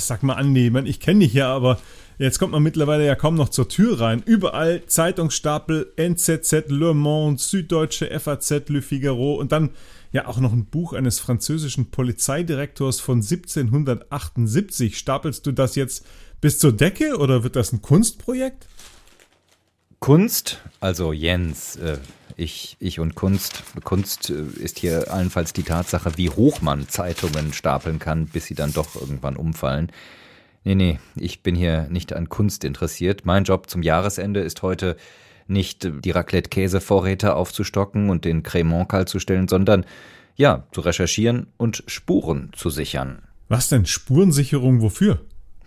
sag mal Andi, ich kenne dich ja, aber jetzt kommt man mittlerweile ja kaum noch zur Tür rein. Überall Zeitungsstapel, NZZ, Le Monde, Süddeutsche, FAZ, Le Figaro und dann ja auch noch ein Buch eines französischen Polizeidirektors von 1778. Stapelst du das jetzt bis zur Decke oder wird das ein Kunstprojekt? Kunst, also Jens, ich und Kunst. Kunst ist hier allenfalls die Tatsache, wie hoch man Zeitungen stapeln kann, bis sie dann doch irgendwann umfallen. Nee, ich bin hier nicht an Kunst interessiert. Mein Job zum Jahresende ist heute nicht die Raclette-Käse-Vorräte aufzustocken und den Cremant kalt zu stellen, sondern ja, zu recherchieren und Spuren zu sichern. Was denn? Spurensicherung wofür?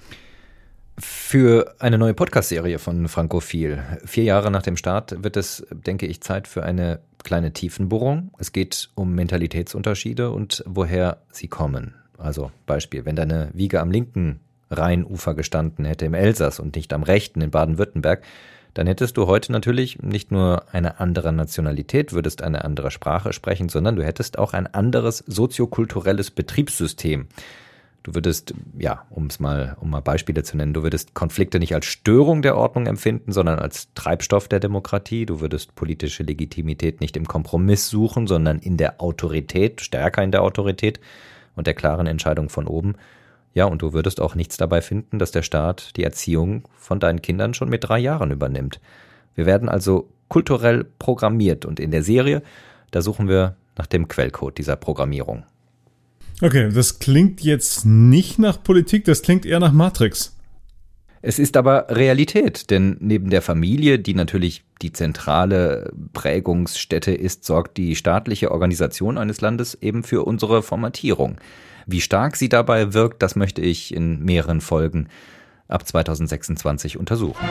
Für eine neue Podcast-Serie von Frankophil. 4 Jahre nach dem Start wird es, denke ich, Zeit für eine kleine Tiefenbohrung. Es geht um Mentalitätsunterschiede und woher sie kommen. Also Beispiel, wenn deine Wiege am linken Rheinufer gestanden hätte im Elsass und nicht am rechten in Baden-Württemberg, dann hättest du heute natürlich nicht nur eine andere Nationalität, würdest eine andere Sprache sprechen, sondern du hättest auch ein anderes soziokulturelles Betriebssystem. Du würdest, ja, um mal Beispiele zu nennen, du würdest Konflikte nicht als Störung der Ordnung empfinden, sondern als Treibstoff der Demokratie. Du würdest politische Legitimität nicht im Kompromiss suchen, sondern in der Autorität, stärker in der Autorität und der klaren Entscheidung von oben. Ja, und du würdest auch nichts dabei finden, dass der Staat die Erziehung von deinen Kindern schon mit 3 Jahren übernimmt. Wir werden also kulturell programmiert und in der Serie, da suchen wir nach dem Quellcode dieser Programmierung. Okay, das klingt jetzt nicht nach Politik, das klingt eher nach Matrix. Es ist aber Realität, denn neben der Familie, die natürlich die zentrale Prägungsstätte ist, sorgt die staatliche Organisation eines Landes eben für unsere Formatierung. Wie stark sie dabei wirkt, das möchte ich in mehreren Folgen ab 2026 untersuchen.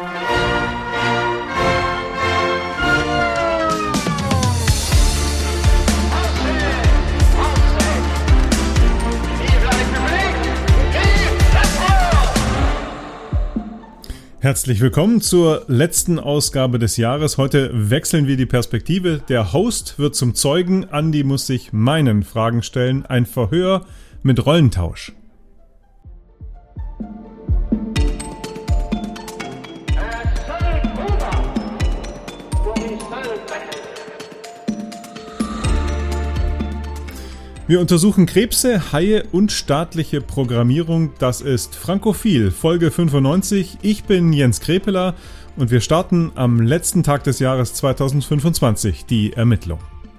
Herzlich willkommen zur letzten Ausgabe des Jahres. Heute wechseln wir die Perspektive. Der Host wird zum Zeugen. Andi muss sich meinen Fragen stellen. Ein Verhör mit Rollentausch. Wir untersuchen Krebse, Haie und staatliche Programmierung. Das ist Frankophil, Folge 95. Ich bin Jens Krepeler und wir starten am letzten Tag des Jahres 2025 die Ermittlung.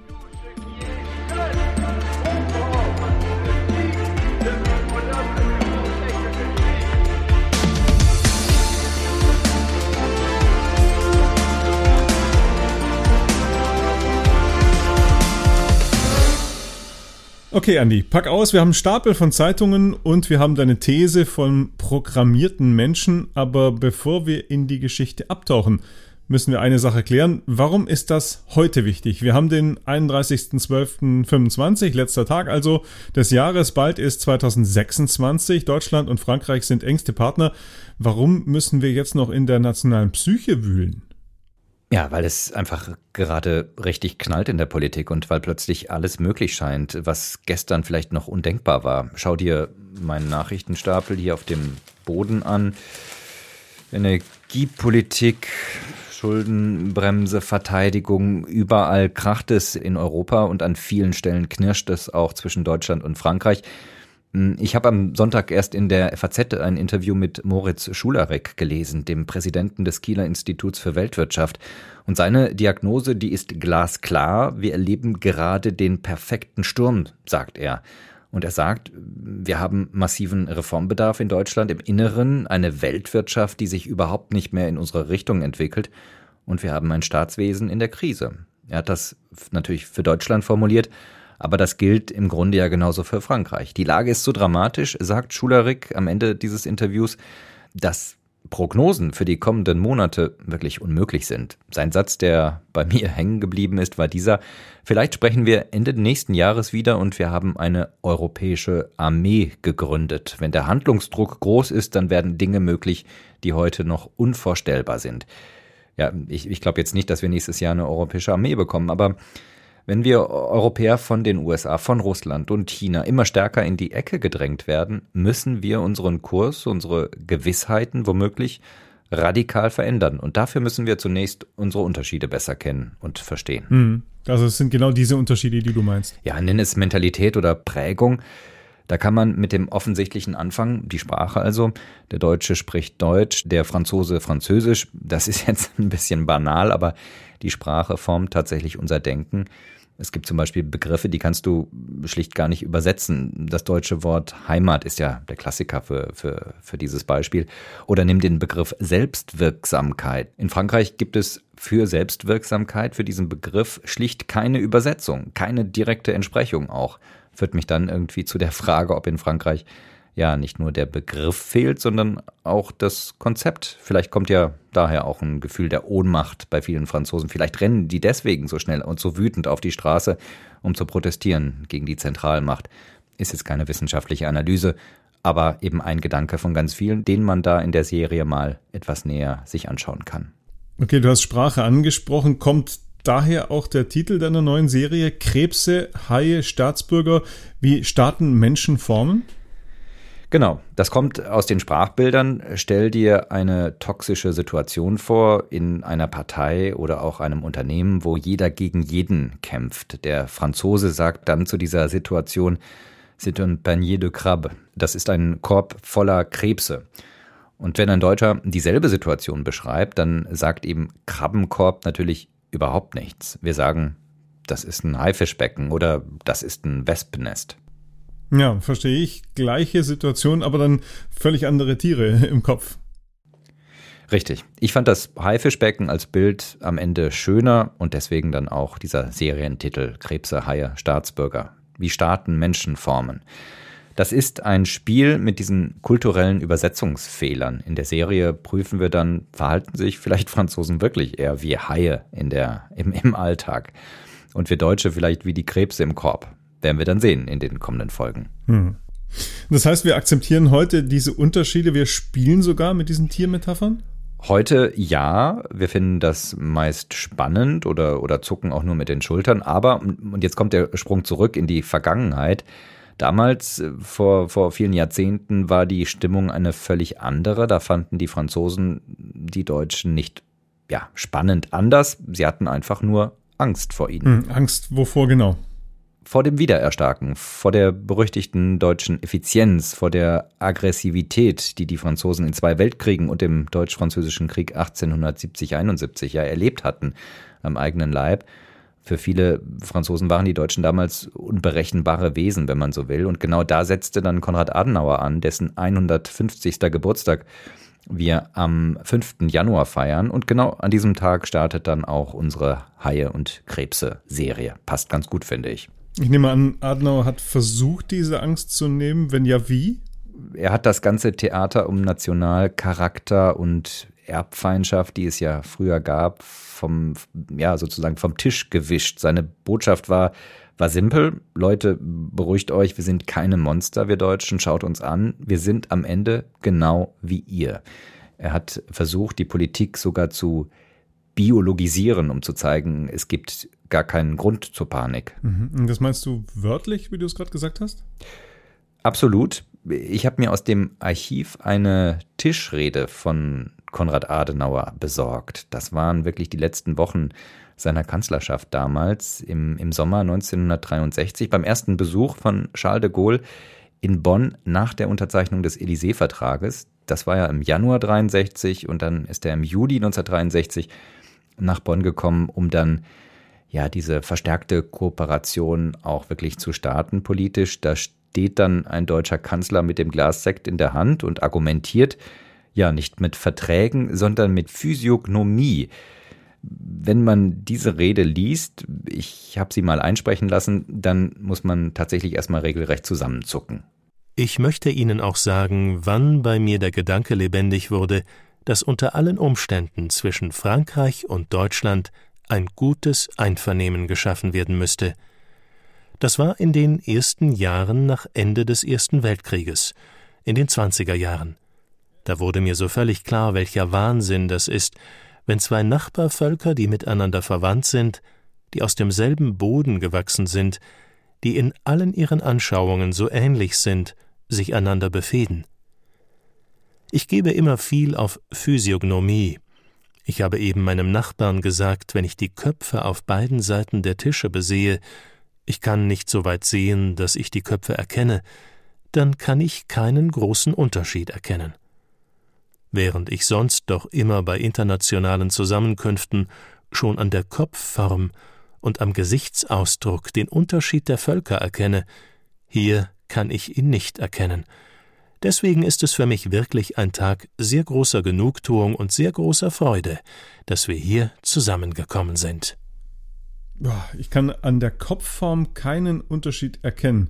Okay, Andi, pack aus. Wir haben einen Stapel von Zeitungen und wir haben deine These von programmierten Menschen. Aber bevor wir in die Geschichte abtauchen, müssen wir eine Sache klären. Warum ist das heute wichtig? Wir haben den 31.12.25, letzter Tag also des Jahres. Bald ist 2026. Deutschland und Frankreich sind engste Partner. Warum müssen wir jetzt noch in der nationalen Psyche wühlen? Ja, weil es einfach gerade richtig knallt in der Politik und weil plötzlich alles möglich scheint, was gestern vielleicht noch undenkbar war. Schau dir meinen Nachrichtenstapel hier auf dem Boden an. Energiepolitik, Schuldenbremse, Verteidigung, überall kracht es in Europa und an vielen Stellen knirscht es auch zwischen Deutschland und Frankreich. Ich habe am Sonntag erst in der FAZ ein Interview mit Moritz Schularik gelesen, dem Präsidenten des Kieler Instituts für Weltwirtschaft. Und seine Diagnose, die ist glasklar. Wir erleben gerade den perfekten Sturm, sagt er. Und er sagt, wir haben massiven Reformbedarf in Deutschland im Inneren, eine Weltwirtschaft, die sich überhaupt nicht mehr in unsere Richtung entwickelt. Und wir haben ein Staatswesen in der Krise. Er hat das natürlich für Deutschland formuliert, aber das gilt im Grunde ja genauso für Frankreich. Die Lage ist so dramatisch, sagt Schularik am Ende dieses Interviews, dass Prognosen für die kommenden Monate wirklich unmöglich sind. Sein Satz, der bei mir hängen geblieben ist, war dieser: Vielleicht sprechen wir Ende nächsten Jahres wieder und wir haben eine europäische Armee gegründet. Wenn der Handlungsdruck groß ist, dann werden Dinge möglich, die heute noch unvorstellbar sind. Ja, ich glaube jetzt nicht, dass wir nächstes Jahr eine europäische Armee bekommen, aber Wenn wir Europäer von den USA, von Russland und China immer stärker in die Ecke gedrängt werden, müssen wir unseren Kurs, unsere Gewissheiten womöglich radikal verändern. Und dafür müssen wir zunächst unsere Unterschiede besser kennen und verstehen. Also es sind genau diese Unterschiede, die du meinst. Ja, nenn es Mentalität oder Prägung. Da kann man mit dem Offensichtlichen anfangen, die Sprache also. Der Deutsche spricht Deutsch, der Franzose Französisch. Das ist jetzt ein bisschen banal, aber die Sprache formt tatsächlich unser Denken. Es gibt zum Beispiel Begriffe, die kannst du schlicht gar nicht übersetzen. Das deutsche Wort Heimat ist ja der Klassiker für dieses Beispiel. Oder nimm den Begriff Selbstwirksamkeit. In Frankreich gibt es für Selbstwirksamkeit, für diesen Begriff schlicht keine Übersetzung, keine direkte Entsprechung auch. Führt mich dann irgendwie zu der Frage, ob in Frankreich ja nicht nur der Begriff fehlt, sondern auch das Konzept. Vielleicht kommt ja daher auch ein Gefühl der Ohnmacht bei vielen Franzosen. Vielleicht rennen die deswegen so schnell und so wütend auf die Straße, um zu protestieren gegen die Zentralmacht. Ist jetzt keine wissenschaftliche Analyse, aber eben ein Gedanke von ganz vielen, den man da in der Serie mal etwas näher sich anschauen kann. Okay, du hast Sprache angesprochen. Kommt daher auch der Titel deiner neuen Serie Krebse, Haie, Staatsbürger, wie Staaten Menschen formen? Genau, das kommt aus den Sprachbildern. Stell dir eine toxische Situation vor in einer Partei oder auch einem Unternehmen, wo jeder gegen jeden kämpft. Der Franzose sagt dann zu dieser Situation, c'est un panier de crabes. Das ist ein Korb voller Krebse. Und wenn ein Deutscher dieselbe Situation beschreibt, dann sagt eben Krabbenkorb natürlich überhaupt nichts. Wir sagen, das ist ein Haifischbecken oder das ist ein Wespennest. Ja, verstehe ich. Gleiche Situation, aber dann völlig andere Tiere im Kopf. Richtig. Ich fand das Haifischbecken als Bild am Ende schöner und deswegen dann auch dieser Serientitel Krebse, Haie, Staatsbürger. Wie Staaten Menschen formen. Das ist ein Spiel mit diesen kulturellen Übersetzungsfehlern. In der Serie prüfen wir dann, verhalten sich vielleicht Franzosen wirklich eher wie Haie im Alltag und wir Deutsche vielleicht wie die Krebse im Korb. Werden wir dann sehen in den kommenden Folgen. Das heißt, wir akzeptieren heute diese Unterschiede, wir spielen sogar mit diesen Tiermetaphern? Heute ja, wir finden das meist spannend oder zucken auch nur mit den Schultern, aber, und jetzt kommt der Sprung zurück in die Vergangenheit, damals, vor vielen Jahrzehnten, war die Stimmung eine völlig andere. Da fanden die Franzosen die Deutschen nicht spannend anders. Sie hatten einfach nur Angst vor ihnen. Angst wovor genau? Vor dem Wiedererstarken, vor der berüchtigten deutschen Effizienz, vor der Aggressivität, die die Franzosen in 2 Weltkriegen und dem Deutsch-Französischen Krieg 1870-71 erlebt hatten am eigenen Leib. Für viele Franzosen waren die Deutschen damals unberechenbare Wesen, wenn man so will. Und genau da setzte dann Konrad Adenauer an, dessen 150. Geburtstag wir am 5. Januar feiern. Und genau an diesem Tag startet dann auch unsere Haie- und Krebse-Serie. Passt ganz gut, finde ich. Ich nehme an, Adenauer hat versucht, diese Angst zu nehmen. Wenn ja, wie? Er hat das ganze Theater um Nationalcharakter und Erbfeindschaft, die es ja früher gab, sozusagen vom Tisch gewischt. Seine Botschaft war simpel. Leute, beruhigt euch, wir sind keine Monster, wir Deutschen, schaut uns an. Wir sind am Ende genau wie ihr. Er hat versucht, die Politik sogar zu biologisieren, um zu zeigen, es gibt gar keinen Grund zur Panik. Und das meinst du wörtlich, wie du es gerade gesagt hast? Absolut. Ich habe mir aus dem Archiv eine Tischrede von Konrad Adenauer besorgt. Das waren wirklich die letzten Wochen seiner Kanzlerschaft damals, im Sommer 1963, beim ersten Besuch von Charles de Gaulle in Bonn nach der Unterzeichnung des Élysée-Vertrages. Das war ja im Januar 1963 und dann ist er im Juli 1963 nach Bonn gekommen, um dann diese verstärkte Kooperation auch wirklich zu starten politisch. Da steht dann ein deutscher Kanzler mit dem Glas Sekt in der Hand und argumentiert, nicht mit Verträgen, sondern mit Physiognomie. Wenn man diese Rede liest, ich habe sie mal einsprechen lassen, dann muss man tatsächlich erstmal regelrecht zusammenzucken. Ich möchte Ihnen auch sagen, wann bei mir der Gedanke lebendig wurde, dass unter allen Umständen zwischen Frankreich und Deutschland ein gutes Einvernehmen geschaffen werden müsste. Das war in den ersten Jahren nach Ende des Ersten Weltkrieges, in den 20er Jahren. Da wurde mir so völlig klar, welcher Wahnsinn das ist, wenn 2 Nachbarvölker, die miteinander verwandt sind, die aus demselben Boden gewachsen sind, die in allen ihren Anschauungen so ähnlich sind, sich einander befehden. Ich gebe immer viel auf Physiognomie. Ich habe eben meinem Nachbarn gesagt, wenn ich die Köpfe auf beiden Seiten der Tische besehe, ich kann nicht so weit sehen, dass ich die Köpfe erkenne, dann kann ich keinen großen Unterschied erkennen. Während ich sonst doch immer bei internationalen Zusammenkünften schon an der Kopfform und am Gesichtsausdruck den Unterschied der Völker erkenne, hier kann ich ihn nicht erkennen. Deswegen ist es für mich wirklich ein Tag sehr großer Genugtuung und sehr großer Freude, dass wir hier zusammengekommen sind. Ich kann an der Kopfform keinen Unterschied erkennen.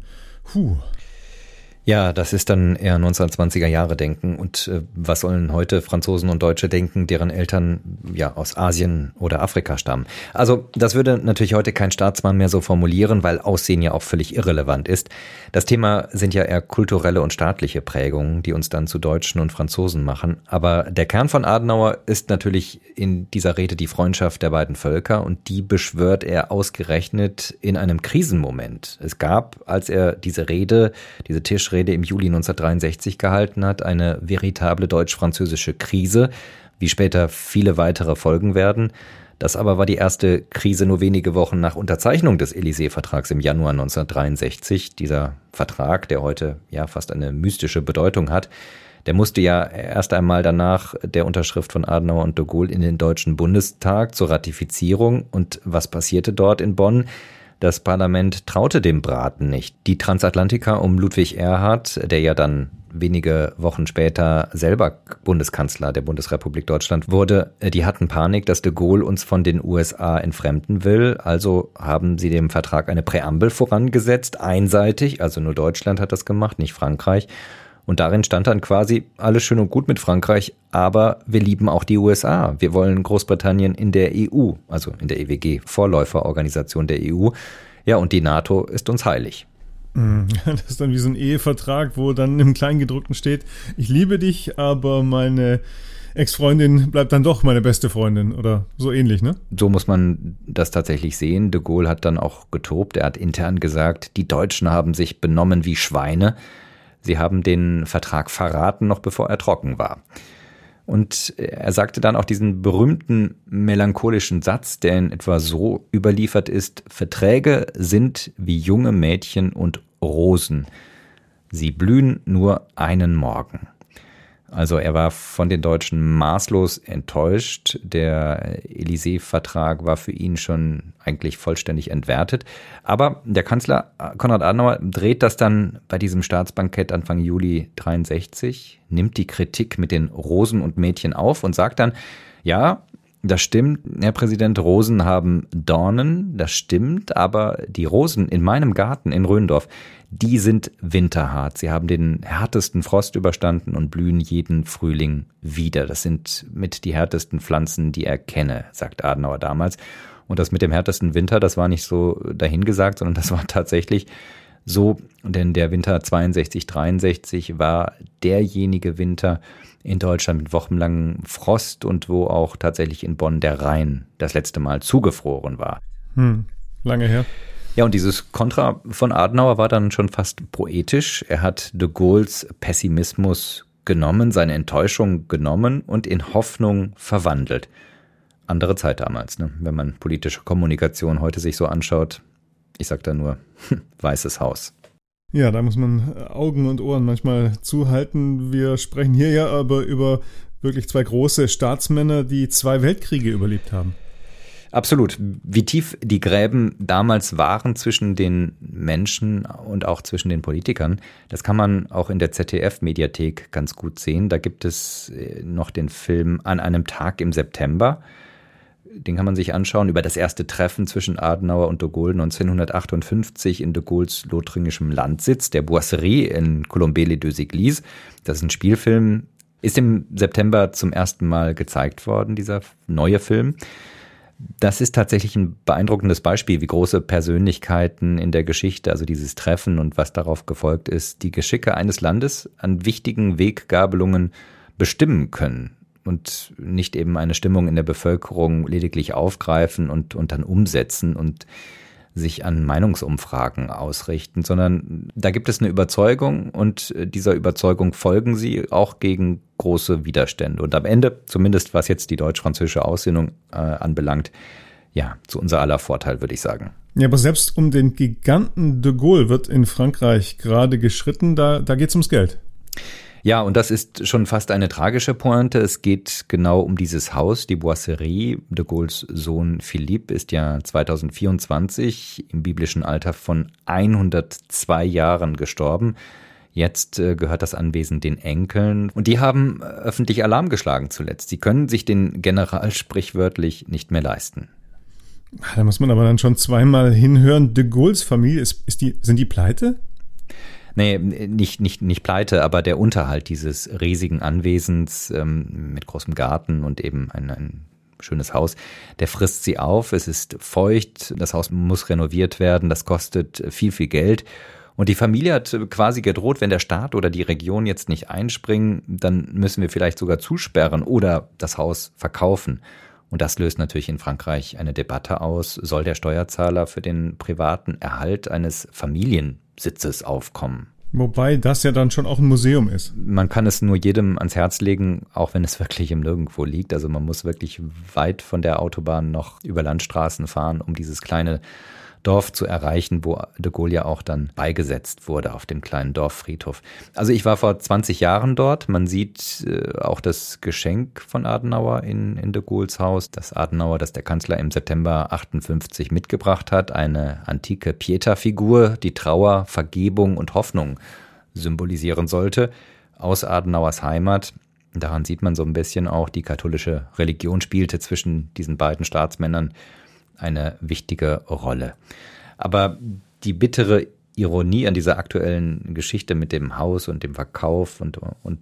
Ja, das ist dann eher 1920er Jahre Denken. Und was sollen heute Franzosen und Deutsche denken, deren Eltern ja aus Asien oder Afrika stammen? Also das würde natürlich heute kein Staatsmann mehr so formulieren, weil Aussehen ja auch völlig irrelevant ist. Das Thema sind ja eher kulturelle und staatliche Prägungen, die uns dann zu Deutschen und Franzosen machen. Aber der Kern von Adenauer ist natürlich in dieser Rede die Freundschaft der beiden Völker, und die beschwört er ausgerechnet in einem Krisenmoment. Es gab, als er diese Tischrede im Juli 1963 gehalten hat, eine veritable deutsch-französische Krise, wie später viele weitere folgen werden. Das aber war die erste Krise nur wenige Wochen nach Unterzeichnung des Élysée-Vertrags im Januar 1963. Dieser Vertrag, der heute ja fast eine mystische Bedeutung hat, der musste ja erst einmal danach der Unterschrift von Adenauer und de Gaulle in den Deutschen Bundestag zur Ratifizierung. Und was passierte dort in Bonn? Das Parlament traute dem Braten nicht. Die Transatlantiker um Ludwig Erhard, der ja dann wenige Wochen später selber Bundeskanzler der Bundesrepublik Deutschland wurde, die hatten Panik, dass de Gaulle uns von den USA entfremden will. Also haben sie dem Vertrag eine Präambel vorangesetzt, einseitig, also nur Deutschland hat das gemacht, nicht Frankreich. Und darin stand dann quasi, alles schön und gut mit Frankreich, aber wir lieben auch die USA. Wir wollen Großbritannien in der EU, also in der EWG, Vorläuferorganisation der EU. Ja, und die NATO ist uns heilig. Das ist dann wie so ein Ehevertrag, wo dann im Kleingedruckten steht, ich liebe dich, aber meine Ex-Freundin bleibt dann doch meine beste Freundin oder so ähnlich, ne? So muss man das tatsächlich sehen. De Gaulle hat dann auch getobt. Er hat intern gesagt, die Deutschen haben sich benommen wie Schweine. Sie haben den Vertrag verraten, noch bevor er trocken war. Und er sagte dann auch diesen berühmten melancholischen Satz, der in etwa so überliefert ist: Verträge sind wie junge Mädchen und Rosen. Sie blühen nur einen Morgen. Also er war von den Deutschen maßlos enttäuscht. Der Élysée-Vertrag war für ihn schon eigentlich vollständig entwertet. Aber der Kanzler Konrad Adenauer dreht das dann bei diesem Staatsbankett Anfang Juli 1963, nimmt die Kritik mit den Rosen und Mädchen auf und sagt dann, ja, das stimmt, Herr Präsident, Rosen haben Dornen, das stimmt, aber die Rosen in meinem Garten in Röndorf, die sind winterhart. Sie haben den härtesten Frost überstanden und blühen jeden Frühling wieder. Das sind mit die härtesten Pflanzen, die er kenne, sagt Adenauer damals. Und das mit dem härtesten Winter, das war nicht so dahingesagt, sondern das war tatsächlich so, denn der Winter 62, 63 war derjenige Winter in Deutschland mit wochenlangem Frost und wo auch tatsächlich in Bonn der Rhein das letzte Mal zugefroren war. Lange her. Ja, und dieses Kontra von Adenauer war dann schon fast poetisch. Er hat de Gaulles Pessimismus genommen, seine Enttäuschung genommen und in Hoffnung verwandelt. Andere Zeit damals, ne? Wenn man politische Kommunikation heute sich so anschaut. Ich sag da nur, Weißes Haus. Ja, da muss man Augen und Ohren manchmal zuhalten. Wir sprechen hier ja aber über wirklich zwei große Staatsmänner, die 2 Weltkriege überlebt haben. Absolut. Wie tief die Gräben damals waren zwischen den Menschen und auch zwischen den Politikern, das kann man auch in der ZDF-Mediathek ganz gut sehen. Da gibt es noch den Film An einem Tag im September. Den kann man sich anschauen über das erste Treffen zwischen Adenauer und de Gaulle 1958 in de Gaulles lothringischem Landsitz, der Boisserie in Colombey-les-Deux-Églises. Das ist ein Spielfilm, ist im September zum ersten Mal gezeigt worden, dieser neue Film. Das ist tatsächlich ein beeindruckendes Beispiel, wie große Persönlichkeiten in der Geschichte, also dieses Treffen und was darauf gefolgt ist, die Geschicke eines Landes an wichtigen Weggabelungen bestimmen können. und nicht eben eine Stimmung in der Bevölkerung lediglich aufgreifen und dann umsetzen und sich an Meinungsumfragen ausrichten, sondern da gibt es eine Überzeugung und dieser Überzeugung folgen sie auch gegen große Widerstände. Und am Ende, zumindest was jetzt die deutsch-französische Aussöhnung anbelangt, ja, zu unser aller Vorteil, würde ich sagen. Ja, aber selbst um den Giganten de Gaulle wird in Frankreich gerade geschritten, da geht's ums Geld. Ja, und das ist schon fast eine tragische Pointe. Es geht genau um dieses Haus, die Boisserie. De Gaulles Sohn Philippe ist ja 2024 im biblischen Alter von 102 Jahren gestorben. Jetzt gehört das Anwesen den Enkeln und die haben öffentlich Alarm geschlagen zuletzt. Sie können sich den General sprichwörtlich nicht mehr leisten. Da muss man aber dann schon zweimal hinhören. De Gaulles Familie, sind die pleite? Nee, nicht pleite, aber der Unterhalt dieses riesigen Anwesens mit großem Garten und eben ein schönes Haus, der frisst sie auf. Es ist feucht, das Haus muss renoviert werden, das kostet viel, viel Geld. Und die Familie hat quasi gedroht, wenn der Staat oder die Region jetzt nicht einspringen, dann müssen wir vielleicht sogar zusperren oder das Haus verkaufen. Und das löst natürlich in Frankreich eine Debatte aus. Soll der Steuerzahler für den privaten Erhalt eines Familiensitzes aufkommen? Wobei das ja dann schon auch ein Museum ist. Man kann es nur jedem ans Herz legen, auch wenn es wirklich im Nirgendwo liegt. Also man muss wirklich weit von der Autobahn noch über Landstraßen fahren, um dieses kleine Dorf zu erreichen, wo de Gaulle ja auch dann beigesetzt wurde auf dem kleinen Dorffriedhof. Also ich war vor 20 Jahren dort. Man sieht auch das Geschenk von Adenauer in de Gaulles Haus. Das Adenauer, das der Kanzler im September 58 mitgebracht hat. Eine antike Pieta-Figur, die Trauer, Vergebung und Hoffnung symbolisieren sollte. Aus Adenauers Heimat. Daran sieht man so ein bisschen auch, die katholische Religion spielte zwischen diesen beiden Staatsmännern eine wichtige Rolle. Aber die bittere Ironie an dieser aktuellen Geschichte mit dem Haus und dem Verkauf und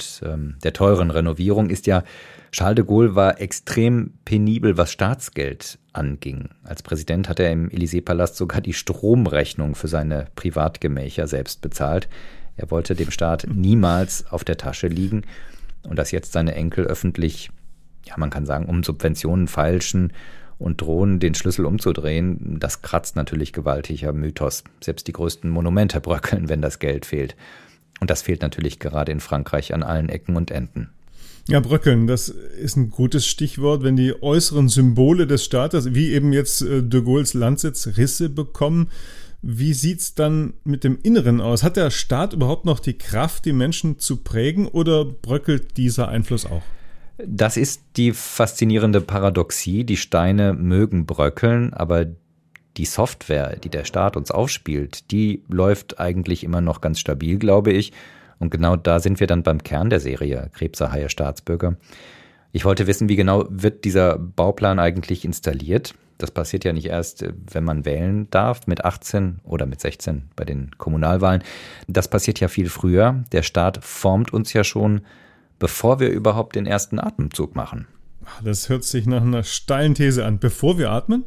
der teuren Renovierung ist ja, Charles de Gaulle war extrem penibel, was Staatsgeld anging. Als Präsident hat er im Élysée-Palast sogar die Stromrechnung für seine Privatgemächer selbst bezahlt. Er wollte dem Staat niemals auf der Tasche liegen. Und dass jetzt seine Enkel öffentlich, ja, man kann sagen, um Subventionen feilschen und drohen, den Schlüssel umzudrehen, das kratzt natürlich gewaltig am Mythos. Selbst die größten Monumente bröckeln, wenn das Geld fehlt. Und das fehlt natürlich gerade in Frankreich an allen Ecken und Enden. Ja, bröckeln, das ist ein gutes Stichwort, wenn die äußeren Symbole des Staates, wie eben jetzt de Gaulles Landsitz, Risse bekommen. Wie sieht's dann mit dem Inneren aus? Hat der Staat überhaupt noch die Kraft, die Menschen zu prägen, oder bröckelt dieser Einfluss auch? Das ist die faszinierende Paradoxie. Die Steine mögen bröckeln, aber die Software, die der Staat uns aufspielt, die läuft eigentlich immer noch ganz stabil, glaube ich. Und genau da sind wir dann beim Kern der Serie, Krebserhaie Staatsbürger. Ich wollte wissen, wie genau wird dieser Bauplan eigentlich installiert? Das passiert ja nicht erst, wenn man wählen darf, mit 18 oder mit 16 bei den Kommunalwahlen. Das passiert ja viel früher. Der Staat formt uns ja schon, bevor wir überhaupt den ersten Atemzug machen. Das hört sich nach einer steilen These an. Bevor wir atmen?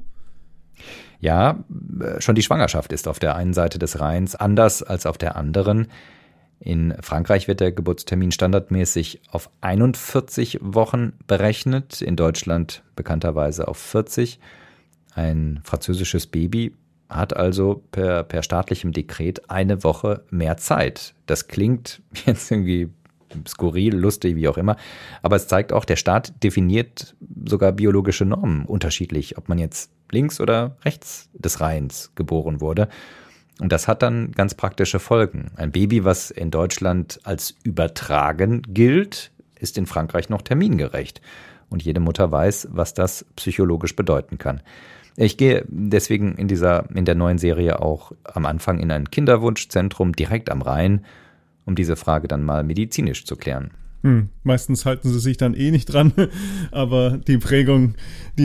Ja, schon die Schwangerschaft ist auf der einen Seite des Rheins anders als auf der anderen. In Frankreich wird der Geburtstermin standardmäßig auf 41 Wochen berechnet, in Deutschland bekannterweise auf 40. Ein französisches Baby hat also per staatlichem Dekret eine Woche mehr Zeit. Das klingt jetzt irgendwie skurril, lustig, wie auch immer. Aber es zeigt auch, der Staat definiert sogar biologische Normen unterschiedlich, ob man jetzt links oder rechts des Rheins geboren wurde. Und das hat dann ganz praktische Folgen. Ein Baby, was in Deutschland als übertragen gilt, ist in Frankreich noch termingerecht. Und jede Mutter weiß, was das psychologisch bedeuten kann. Ich gehe deswegen in der neuen Serie auch am Anfang in ein Kinderwunschzentrum direkt am Rhein, um diese Frage dann mal medizinisch zu klären. Meistens halten sie sich dann nicht dran, aber die Prägung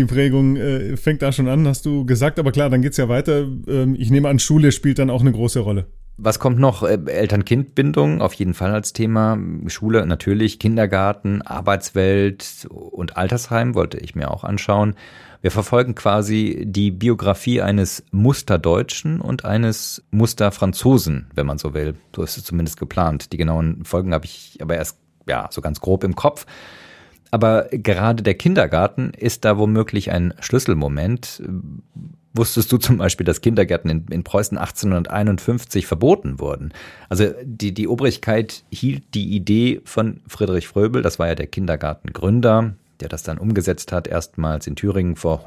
fängt da schon an, hast du gesagt. Aber klar, dann geht's ja weiter. Ich nehme an, Schule spielt dann auch eine große Rolle. Was kommt noch? Eltern-Kind-Bindung auf jeden Fall als Thema. Schule natürlich, Kindergarten, Arbeitswelt und Altersheim wollte ich mir auch anschauen. Wir verfolgen quasi die Biografie eines Musterdeutschen und eines Musterfranzosen, wenn man so will. So ist es zumindest geplant. Die genauen Folgen habe ich aber erst so ganz grob im Kopf. Aber gerade der Kindergarten ist da womöglich ein Schlüsselmoment. Wusstest du zum Beispiel, dass Kindergärten in Preußen 1851 verboten wurden? Also die Obrigkeit hielt die Idee von Friedrich Fröbel, das war ja der Kindergartengründer, der das dann umgesetzt hat, erstmals in Thüringen vor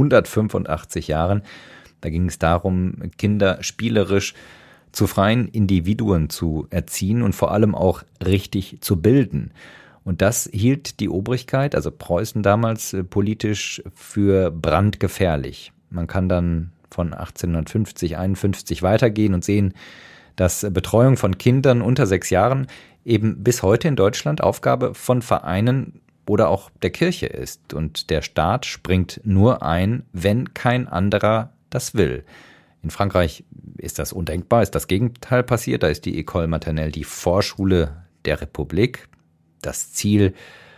185 Jahren. Da ging es darum, Kinder spielerisch zu freien Individuen zu erziehen und vor allem auch richtig zu bilden. Und das hielt die Obrigkeit, also Preußen damals, politisch für brandgefährlich. Man kann dann von 1850, 51 weitergehen und sehen, dass Betreuung von Kindern unter 6 Jahren eben bis heute in Deutschland Aufgabe von Vereinen oder auch der Kirche ist. Und der Staat springt nur ein, wenn kein anderer das will. In Frankreich ist das undenkbar, ist das Gegenteil passiert. Da ist die École Maternelle die Vorschule der Republik. Das Ziel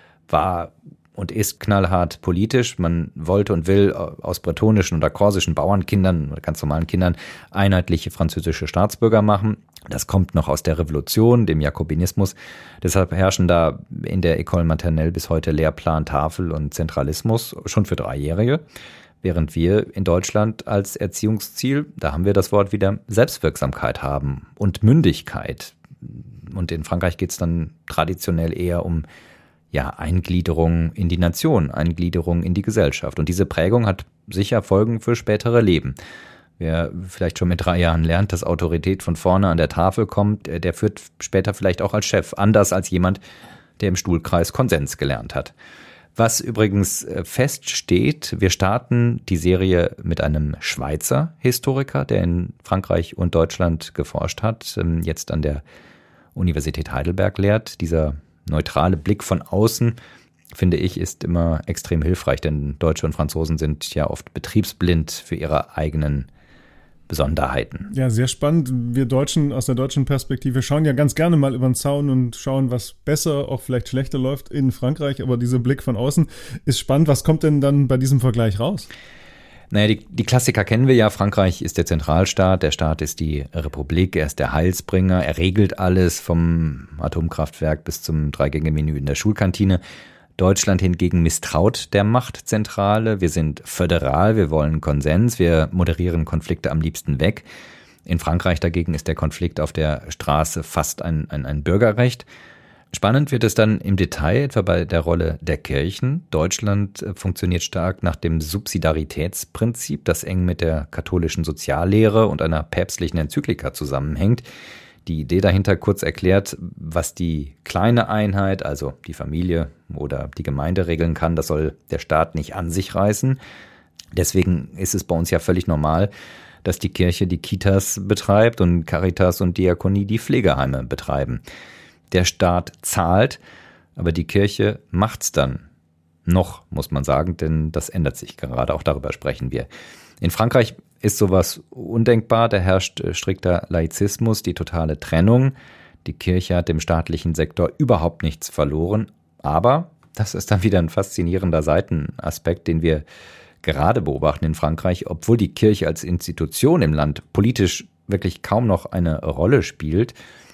war und ist knallhart politisch. Man wollte und will aus bretonischen oder korsischen Bauernkindern oder ganz normalen Kindern einheitliche französische Staatsbürger machen. Das kommt noch aus der Revolution, dem Jakobinismus. Deshalb herrschen da in der École Maternelle bis heute Lehrplan, Tafel und Zentralismus, schon für 3-Jährige. Während wir in Deutschland als Erziehungsziel, da haben wir das Wort wieder, Selbstwirksamkeit haben und Mündigkeit. Und in Frankreich geht es dann traditionell eher um Eingliederung in die Nation, Eingliederung in die Gesellschaft. Und diese Prägung hat sicher Folgen für spätere Leben. Wer vielleicht schon mit 3 Jahren lernt, dass Autorität von vorne an der Tafel kommt, der führt später vielleicht auch als Chef, anders als jemand, der im Stuhlkreis Konsens gelernt hat. Was übrigens feststeht, wir starten die Serie mit einem Schweizer Historiker, der in Frankreich und Deutschland geforscht hat, jetzt an der Universität Heidelberg lehrt. Dieser neutrale Blick von außen, finde ich, ist immer extrem hilfreich, denn Deutsche und Franzosen sind ja oft betriebsblind für ihre eigenen Besonderheiten. Ja, sehr spannend. Wir Deutschen aus der deutschen Perspektive schauen ja ganz gerne mal über den Zaun und schauen, was besser, auch vielleicht schlechter läuft in Frankreich. Aber dieser Blick von außen ist spannend. Was kommt denn dann bei diesem Vergleich raus? Naja, die Klassiker kennen wir ja. Frankreich ist der Zentralstaat, der Staat ist die Republik, er ist der Heilsbringer, er regelt alles vom Atomkraftwerk bis zum 3-Gänge-Menü in der Schulkantine. Deutschland hingegen misstraut der Machtzentrale. Wir sind föderal, wir wollen Konsens, wir moderieren Konflikte am liebsten weg. In Frankreich dagegen ist der Konflikt auf der Straße fast ein Bürgerrecht. Spannend wird es dann im Detail, etwa bei der Rolle der Kirchen. Deutschland funktioniert stark nach dem Subsidiaritätsprinzip, das eng mit der katholischen Soziallehre und einer päpstlichen Enzyklika zusammenhängt. Die Idee dahinter kurz erklärt, was die kleine Einheit, also die Familie oder die Gemeinde regeln kann, das soll der Staat nicht an sich reißen. Deswegen ist es bei uns ja völlig normal, dass die Kirche die Kitas betreibt und Caritas und Diakonie die Pflegeheime betreiben. Der Staat zahlt, aber die Kirche macht's dann. Noch, muss man sagen, denn das ändert sich gerade, auch darüber sprechen wir. In Frankreich ist sowas undenkbar, da herrscht strikter Laizismus, die totale Trennung. Die Kirche hat dem staatlichen Sektor überhaupt nichts verloren, aber das ist dann wieder ein faszinierender Seitenaspekt, den wir gerade beobachten in Frankreich, obwohl die Kirche als Institution im Land politisch wirklich kaum noch eine Rolle spielt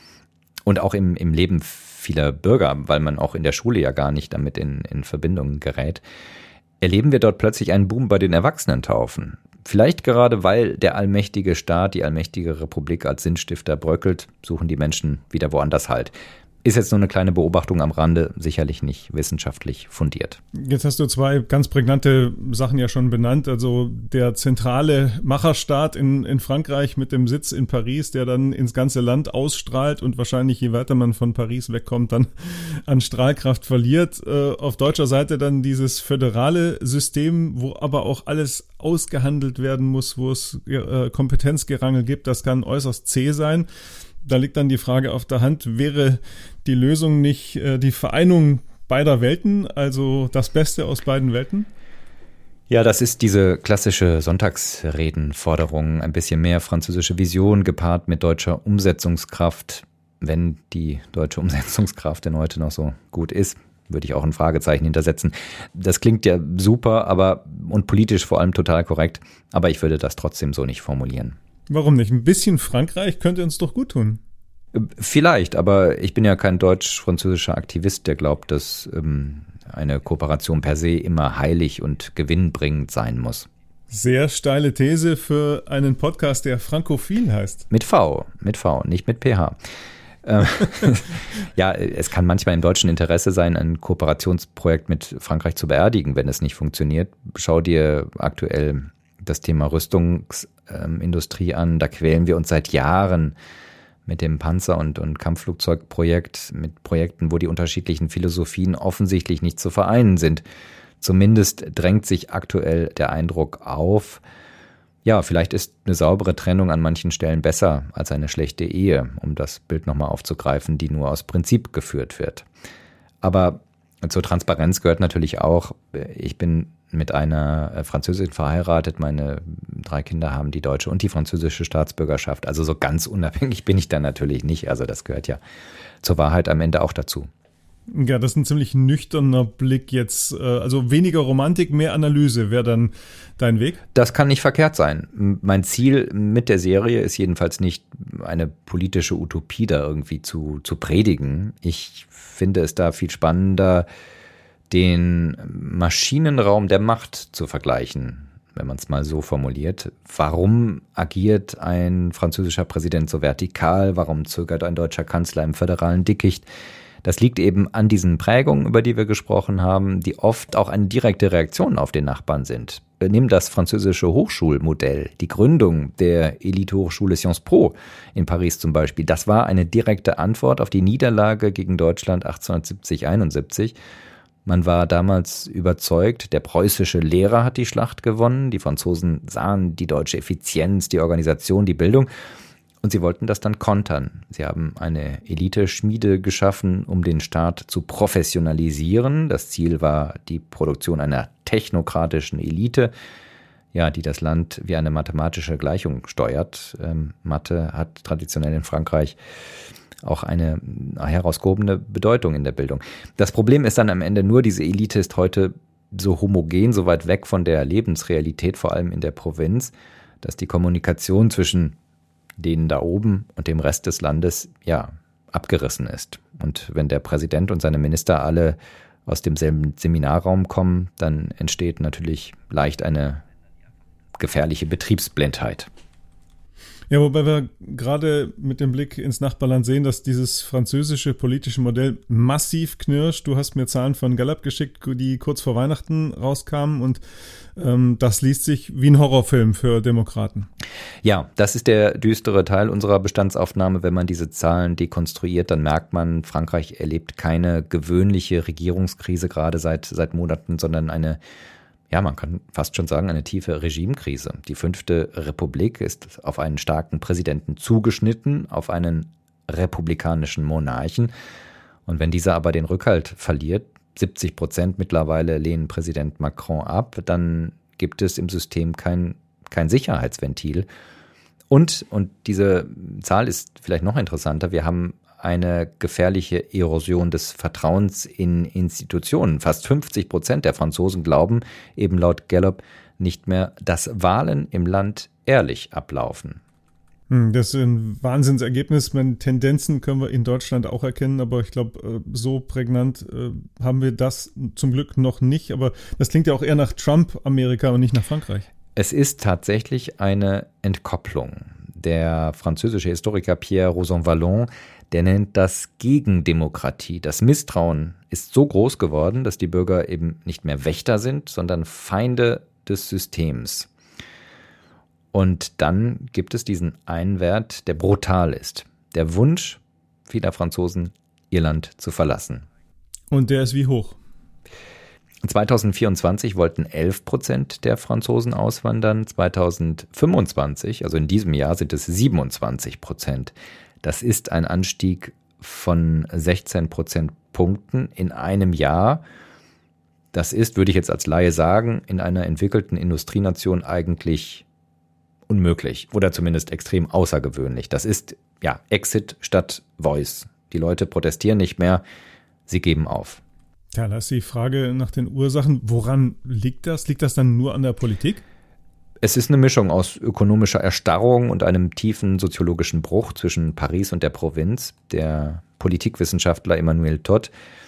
und auch im Leben vieler Bürger, weil man auch in der Schule ja gar nicht damit in Verbindung gerät, erleben wir dort plötzlich einen Boom bei den Erwachsenentaufen. Vielleicht gerade, weil der allmächtige Staat, die allmächtige Republik als Sinnstifter bröckelt, suchen die Menschen wieder woanders Halt. Ist jetzt nur eine kleine Beobachtung am Rande, sicherlich nicht wissenschaftlich fundiert. Jetzt hast du 2 ganz prägnante Sachen ja schon benannt. Also der zentrale Macherstaat in Frankreich mit dem Sitz in Paris, der dann ins ganze Land ausstrahlt und wahrscheinlich, je weiter man von Paris wegkommt, dann an Strahlkraft verliert. Auf deutscher Seite dann dieses föderale System, wo aber auch alles ausgehandelt werden muss, wo es Kompetenzgerangel gibt. Das kann äußerst zäh sein. Da liegt dann die Frage auf der Hand, wäre die Lösung nicht die Vereinung beider Welten, also das Beste aus beiden Welten? Ja, das ist diese klassische Sonntagsredenforderung, ein bisschen mehr französische Vision gepaart mit deutscher Umsetzungskraft. Wenn die deutsche Umsetzungskraft denn heute noch so gut ist, würde ich auch ein Fragezeichen hintersetzen. Das klingt ja super, und politisch vor allem total korrekt, aber ich würde das trotzdem so nicht formulieren. Warum nicht? Ein bisschen Frankreich könnte uns doch gut tun. Vielleicht, aber ich bin ja kein deutsch-französischer Aktivist, der glaubt, dass eine Kooperation per se immer heilig und gewinnbringend sein muss. Sehr steile These für einen Podcast, der frankophil heißt. Mit V, nicht mit PH. Ja, es kann manchmal im deutschen Interesse sein, ein Kooperationsprojekt mit Frankreich zu beerdigen, wenn es nicht funktioniert. Schau dir aktuell das Thema Rüstungsindustrie an. Da quälen wir uns seit Jahren mit dem Panzer- und Kampfflugzeugprojekt, mit Projekten, wo die unterschiedlichen Philosophien offensichtlich nicht zu vereinen sind. Zumindest drängt sich aktuell der Eindruck auf, ja, vielleicht ist eine saubere Trennung an manchen Stellen besser als eine schlechte Ehe, um das Bild nochmal aufzugreifen, die nur aus Prinzip geführt wird. Aber zur Transparenz gehört natürlich auch, ich bin mit einer Französin verheiratet, meine 3 Kinder haben die deutsche und die französische Staatsbürgerschaft, also so ganz unabhängig bin ich da natürlich nicht, also das gehört ja zur Wahrheit am Ende auch dazu. Ja, das ist ein ziemlich nüchterner Blick jetzt. Also weniger Romantik, mehr Analyse wäre dann dein Weg? Das kann nicht verkehrt sein. Mein Ziel mit der Serie ist jedenfalls nicht, eine politische Utopie da irgendwie zu predigen. Ich finde es da viel spannender, den Maschinenraum der Macht zu vergleichen, wenn man es mal so formuliert. Warum agiert ein französischer Präsident so vertikal? Warum zögert ein deutscher Kanzler im föderalen Dickicht? Das liegt eben an diesen Prägungen, über die wir gesprochen haben, die oft auch eine direkte Reaktion auf den Nachbarn sind. Nimm das französische Hochschulmodell, die Gründung der Elite-Hochschule Sciences Po in Paris zum Beispiel. Das war eine direkte Antwort auf die Niederlage gegen Deutschland 1870-71. Man war damals überzeugt, der preußische Lehrer hat die Schlacht gewonnen. Die Franzosen sahen die deutsche Effizienz, die Organisation, die Bildung. Und sie wollten das dann kontern. Sie haben eine Elite-Schmiede geschaffen, um den Staat zu professionalisieren. Das Ziel war die Produktion einer technokratischen Elite, ja, die das Land wie eine mathematische Gleichung steuert. Mathe hat traditionell in Frankreich auch eine herausgehobene Bedeutung in der Bildung. Das Problem ist dann am Ende nur, diese Elite ist heute so homogen, so weit weg von der Lebensrealität, vor allem in der Provinz, dass die Kommunikation zwischen denen da oben und dem Rest des Landes, ja, abgerissen ist. Und wenn der Präsident und seine Minister alle aus demselben Seminarraum kommen, dann entsteht natürlich leicht eine gefährliche Betriebsblindheit. Ja, wobei wir gerade mit dem Blick ins Nachbarland sehen, dass dieses französische politische Modell massiv knirscht. Du hast mir Zahlen von Gallup geschickt, die kurz vor Weihnachten rauskamen und das liest sich wie ein Horrorfilm für Demokraten. Ja, das ist der düstere Teil unserer Bestandsaufnahme. Wenn man diese Zahlen dekonstruiert, dann merkt man, Frankreich erlebt keine gewöhnliche Regierungskrise gerade seit Monaten, sondern eine, ja, man kann fast schon sagen, eine tiefe Regimekrise. Die 5. Republik ist auf einen starken Präsidenten zugeschnitten, auf einen republikanischen Monarchen. Und wenn dieser aber den Rückhalt verliert, 70% mittlerweile lehnen Präsident Macron ab, dann gibt es im System kein Sicherheitsventil. Und diese Zahl ist vielleicht noch interessanter, wir haben eine gefährliche Erosion des Vertrauens in Institutionen. Fast 50% der Franzosen glauben, eben laut Gallup, nicht mehr, dass Wahlen im Land ehrlich ablaufen. Das ist ein Wahnsinnsergebnis. Tendenzen können wir in Deutschland auch erkennen, aber ich glaube, so prägnant haben wir das zum Glück noch nicht. Aber das klingt ja auch eher nach Trump-Amerika und nicht nach Frankreich. Es ist tatsächlich eine Entkopplung. Der französische Historiker Pierre Rosanvallon, der nennt das Gegendemokratie. Das Misstrauen ist so groß geworden, dass die Bürger eben nicht mehr Wächter sind, sondern Feinde des Systems. Und dann gibt es diesen einen Wert, der brutal ist. Der Wunsch vieler Franzosen, ihr Land zu verlassen. Und der ist wie hoch? 2024 wollten 11% der Franzosen auswandern. 2025, also in diesem Jahr, sind es 27%. Das ist ein Anstieg von 16 Prozentpunkten in einem Jahr. Das ist, würde ich jetzt als Laie sagen, in einer entwickelten Industrienation eigentlich unmöglich oder zumindest extrem außergewöhnlich. Das ist ja Exit statt Voice. Die Leute protestieren nicht mehr, sie geben auf. Ja, da ist die Frage nach den Ursachen. Woran liegt das? Liegt das dann nur an der Politik? Es ist eine Mischung aus ökonomischer Erstarrung und einem tiefen soziologischen Bruch zwischen Paris und der Provinz. Der Politikwissenschaftler Emmanuel Todt,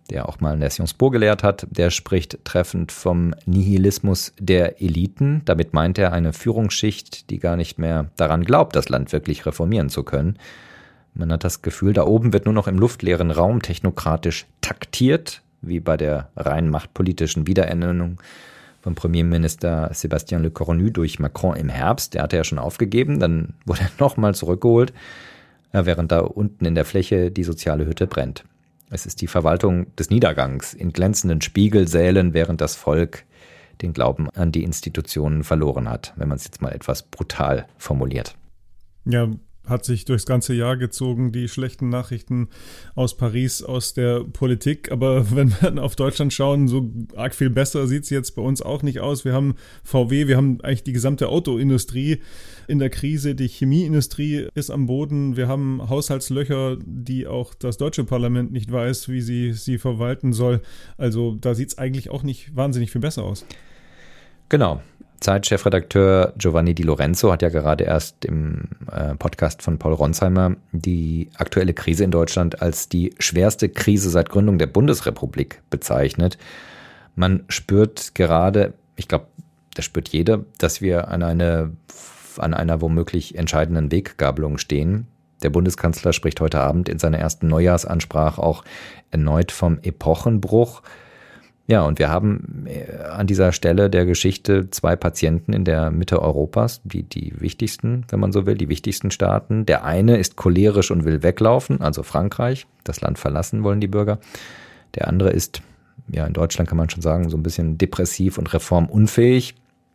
der auch mal in der Sciences Po gelehrt hat, der spricht treffend vom Nihilismus der Eliten. Damit meint er eine Führungsschicht, die gar nicht mehr daran glaubt, das Land wirklich reformieren zu können. Man hat das Gefühl, da oben wird nur noch im luftleeren Raum technokratisch taktiert, wie bei der rein machtpolitischen Wiederernennung von Premierminister Sébastien Lecornu durch Macron im Herbst. Der hatte ja schon aufgegeben, dann wurde er nochmal zurückgeholt, während da unten in der Fläche die soziale Hütte brennt. Es ist die Verwaltung des Niedergangs in glänzenden Spiegelsälen, während das Volk den Glauben an die Institutionen verloren hat, wenn man es jetzt mal etwas brutal formuliert. Ja, hat sich durchs ganze Jahr gezogen, die schlechten Nachrichten aus Paris, aus der Politik. Aber wenn wir auf Deutschland schauen, so arg viel besser sieht es jetzt bei uns auch nicht aus. Wir haben VW, wir haben eigentlich die gesamte Autoindustrie in der Krise. Die Chemieindustrie ist am Boden. Wir haben Haushaltslöcher, die auch das deutsche Parlament nicht weiß, wie sie verwalten soll. Also da sieht es eigentlich auch nicht wahnsinnig viel besser aus. Genau. Zeit-Chefredakteur Giovanni Di Lorenzo hat ja gerade erst im Podcast von Paul Ronsheimer die aktuelle Krise in Deutschland als die schwerste Krise seit Gründung der Bundesrepublik bezeichnet. Man spürt gerade, ich glaube, das spürt jeder, dass wir an einer womöglich entscheidenden Weggabelung stehen. Der Bundeskanzler spricht heute Abend in seiner ersten Neujahrsansprache auch erneut vom Epochenbruch. Ja, und wir haben an dieser Stelle der Geschichte zwei Patienten in der Mitte Europas, die wichtigsten, wenn man so will, die wichtigsten Staaten. Der eine ist cholerisch und will weglaufen, also Frankreich. Das Land verlassen wollen die Bürger. Der andere ist, ja, in Deutschland kann man schon sagen, so ein bisschen depressiv und reformunfähig.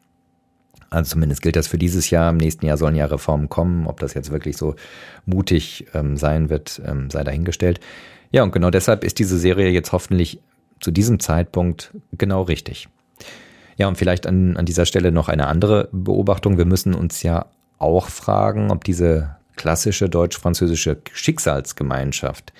Also zumindest gilt das für dieses Jahr. Im nächsten Jahr sollen ja Reformen kommen. Ob das jetzt wirklich so mutig sein wird, sei dahingestellt. Ja, und genau deshalb ist diese Serie jetzt hoffentlich zu diesem Zeitpunkt genau richtig. Ja, und vielleicht an dieser Stelle noch eine andere Beobachtung. Wir müssen uns ja auch fragen, ob diese klassische deutsch-französische Schicksalsgemeinschaft,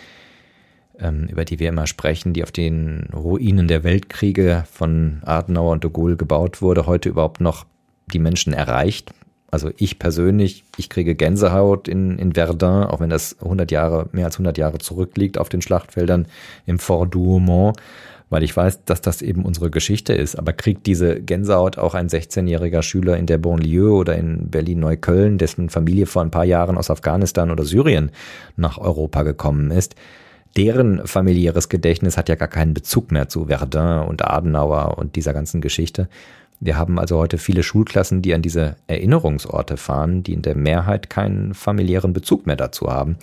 über die wir immer sprechen, die auf den Ruinen der Weltkriege von Adenauer und de Gaulle gebaut wurde, heute überhaupt noch die Menschen erreicht. Also ich persönlich, ich kriege Gänsehaut in Verdun, auch wenn das mehr als 100 Jahre zurückliegt auf den Schlachtfeldern im Fort Douaumont, weil ich weiß, dass das eben unsere Geschichte ist. Aber kriegt diese Gänsehaut auch ein 16-jähriger Schüler in der Banlieue oder in Berlin-Neukölln, dessen Familie vor ein paar Jahren aus Afghanistan oder Syrien nach Europa gekommen ist? Deren familiäres Gedächtnis hat ja gar keinen Bezug mehr zu Verdun und Adenauer und dieser ganzen Geschichte. Wir haben also heute viele Schulklassen, die an diese Erinnerungsorte fahren, die in der Mehrheit keinen familiären Bezug mehr dazu haben.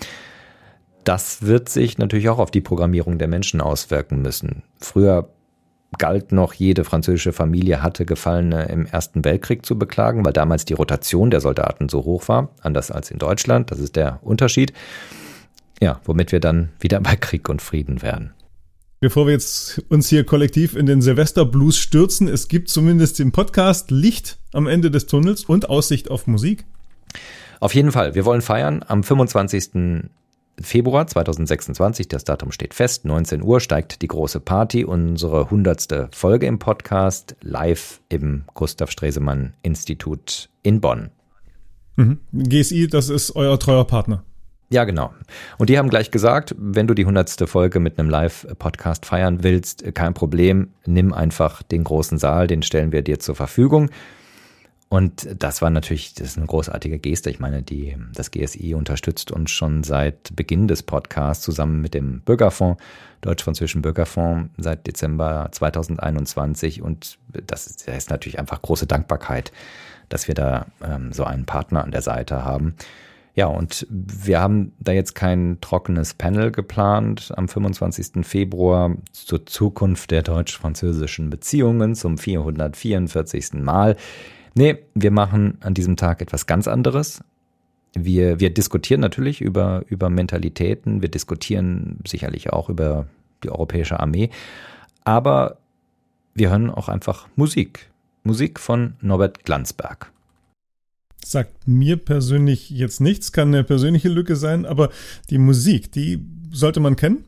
Das wird sich natürlich auch auf die Programmierung der Menschen auswirken müssen. Früher galt noch, jede französische Familie hatte Gefallene im Ersten Weltkrieg zu beklagen, weil damals die Rotation der Soldaten so hoch war, anders als in Deutschland. Das ist der Unterschied. Ja, womit wir dann wieder bei Krieg und Frieden werden. Bevor wir jetzt uns hier kollektiv in den Silvesterblues stürzen, es gibt zumindest im Podcast Licht am Ende des Tunnels und Aussicht auf Musik. Auf jeden Fall. Wir wollen feiern am 25. Februar 2026. Das Datum steht fest. 19 Uhr steigt die große Party. Unsere 100. Folge im Podcast live im Gustav Stresemann Institut in Bonn. GSI, das ist euer treuer Partner. Ja, genau. Und die haben gleich gesagt, wenn du die 100. Folge mit einem Live-Podcast feiern willst, kein Problem, nimm einfach den großen Saal, den stellen wir dir zur Verfügung. Und das ist eine großartige Geste. Ich meine, das GSI unterstützt uns schon seit Beginn des Podcasts zusammen mit dem Bürgerfonds, Deutsch-Französischen Bürgerfonds, seit Dezember 2021. Und das ist natürlich einfach große Dankbarkeit, dass wir da so einen Partner an der Seite haben. Ja, und wir haben da jetzt kein trockenes Panel geplant am 25. Februar zur Zukunft der deutsch-französischen Beziehungen zum 444. Mal. Nee, wir machen an diesem Tag etwas ganz anderes. Wir diskutieren natürlich über Mentalitäten, wir diskutieren sicherlich auch über die europäische Armee, aber wir hören auch einfach Musik von Norbert Glansberg. Sagt mir persönlich jetzt nichts, kann eine persönliche Lücke sein, aber die Musik, die sollte man kennen.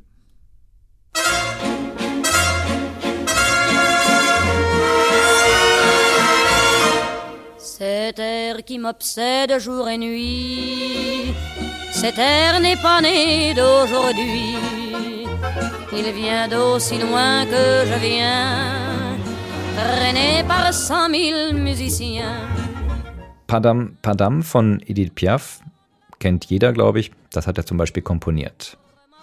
Cet air qui m'obsède jour et nuit, cet air n'est pas né d'aujourd'hui. Il vient d'aussi loin que je viens, traîné par 100 000 musiciens. Padam Padam von Edith Piaf kennt jeder, glaube ich. Das hat er zum Beispiel komponiert.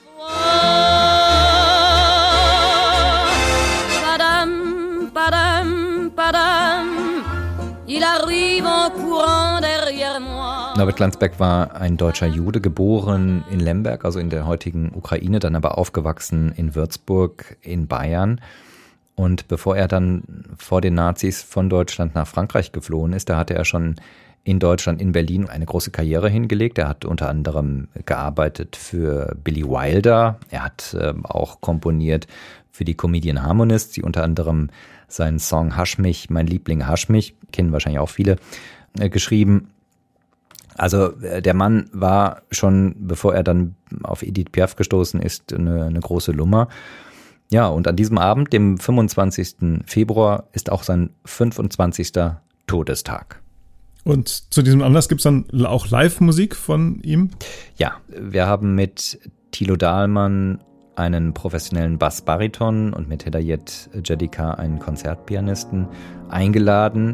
Padam, padam, padam, il arrive en courant derrière moi. Norbert Glansberg war ein deutscher Jude, geboren in Lemberg, also in der heutigen Ukraine, dann aber aufgewachsen in Würzburg in Bayern. Und bevor er dann vor den Nazis von Deutschland nach Frankreich geflohen ist, da hatte er schon in Deutschland, in Berlin, eine große Karriere hingelegt. Er hat unter anderem gearbeitet für Billy Wilder. Er hat auch komponiert für die Comedian Harmonists, die unter anderem seinen Song Hasch mich, mein Liebling Hasch mich, kennen wahrscheinlich auch viele, geschrieben. Also der Mann war schon, bevor er dann auf Edith Piaf gestoßen ist, eine große Nummer. Ja, und an diesem Abend, dem 25. Februar, ist auch sein 25. Todestag. Und zu diesem Anlass gibt es dann auch Live-Musik von ihm? Ja, wir haben mit Thilo Dahlmann einen professionellen Bassbariton und mit Hedayet Jedika einen Konzertpianisten eingeladen.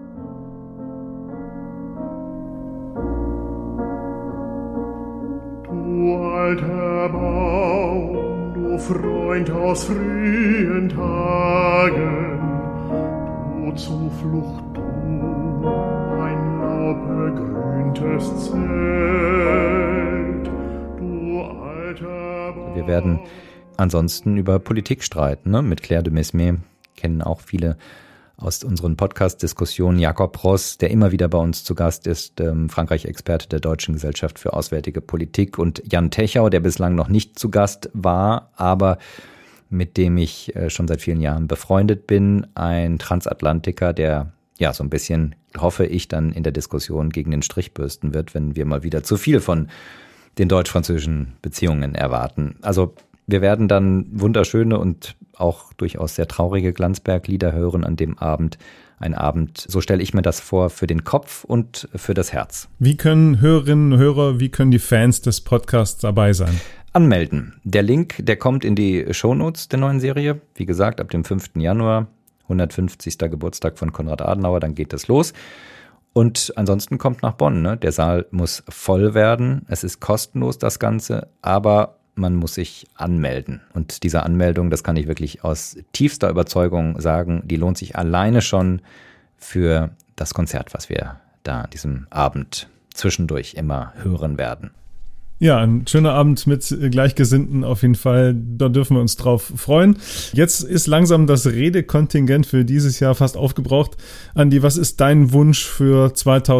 Du alter Baum, du Freund aus frühen Tagen, du Zuflucht, du ein laubbegrüntes Zelt, du alter Baum. Wir werden ansonsten über Politik streiten, ne? Mit Claire de Mesmer, kennen auch viele aus unseren Podcast-Diskussionen. Jakob Ross, der immer wieder bei uns zu Gast ist, Frankreich-Experte der Deutschen Gesellschaft für Auswärtige Politik, und Jan Techau, der bislang noch nicht zu Gast war, aber mit dem ich schon seit vielen Jahren befreundet bin, ein Transatlantiker, der ja so ein bisschen, hoffe ich, dann in der Diskussion gegen den Strich bürsten wird, wenn wir mal wieder zu viel von den deutsch-französischen Beziehungen erwarten. Also wir werden dann wunderschöne und auch durchaus sehr traurige Glansberg-Lieder hören an dem Abend. Ein Abend, so stelle ich mir das vor, für den Kopf und für das Herz. Wie können Hörerinnen und Hörer, wie können die Fans des Podcasts dabei sein? Anmelden. Der Link, der kommt in die Shownotes der neuen Serie. Wie gesagt, ab dem 5. Januar, 150. Geburtstag von Konrad Adenauer, dann geht es los. Und ansonsten kommt nach Bonn, ne? Der Saal muss voll werden. Es ist kostenlos, das Ganze, aber man muss sich anmelden. Und diese Anmeldung, das kann ich wirklich aus tiefster Überzeugung sagen, die lohnt sich alleine schon für das Konzert, was wir da an diesem Abend zwischendurch immer hören werden. Ja, ein schöner Abend mit Gleichgesinnten auf jeden Fall. Da dürfen wir uns drauf freuen. Jetzt ist langsam das Redekontingent für dieses Jahr fast aufgebraucht. Andi, was ist dein Wunsch für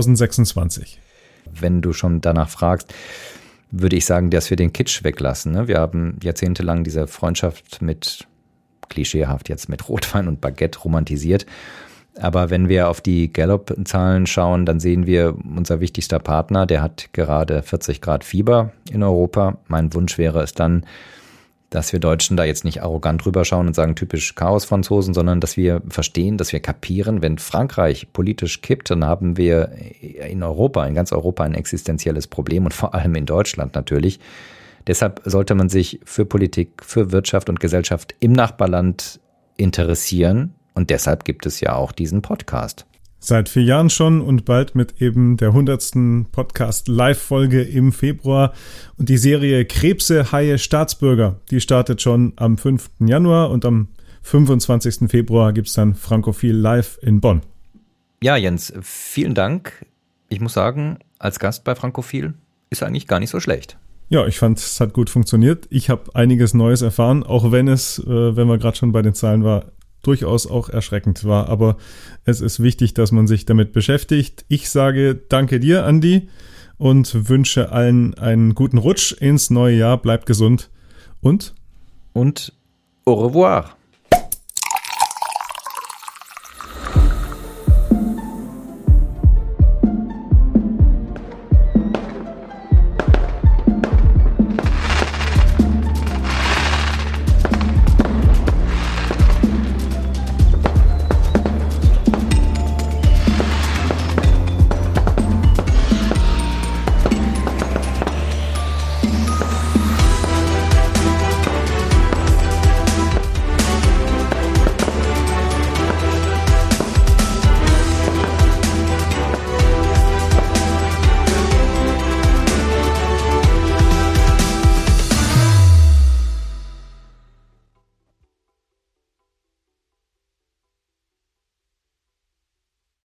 2026? Wenn du schon danach fragst, würde ich sagen, dass wir den Kitsch weglassen. Ne? Wir haben jahrzehntelang diese Freundschaft mit, klischeehaft jetzt, mit Rotwein und Baguette romantisiert. Aber wenn wir auf die Gallup-Zahlen schauen, dann sehen wir, unser wichtigster Partner, der hat gerade 40 Grad Fieber in Europa. Mein Wunsch wäre es dann, dass wir Deutschen da jetzt nicht arrogant rüberschauen und sagen, typisch Chaos-Franzosen, sondern dass wir verstehen, dass wir kapieren, wenn Frankreich politisch kippt, dann haben wir in Europa, in ganz Europa ein existenzielles Problem und vor allem in Deutschland natürlich. Deshalb sollte man sich für Politik, für Wirtschaft und Gesellschaft im Nachbarland interessieren. Und deshalb gibt es ja auch diesen Podcast. Seit 4 Jahren schon und bald mit eben der 100. Podcast-Live-Folge im Februar. Und die Serie Krebse, Haie, Staatsbürger, die startet schon am 5. Januar und am 25. Februar gibt es dann Frankophil live in Bonn. Ja, Jens, vielen Dank. Ich muss sagen, als Gast bei Frankophil ist eigentlich gar nicht so schlecht. Ja, ich fand, es hat gut funktioniert. Ich habe einiges Neues erfahren, auch wenn es, wenn wir gerade schon bei den Zahlen war, durchaus auch erschreckend war. Aber es ist wichtig, dass man sich damit beschäftigt. Ich sage danke dir, Andi, und wünsche allen einen guten Rutsch ins neue Jahr. Bleibt gesund und au revoir.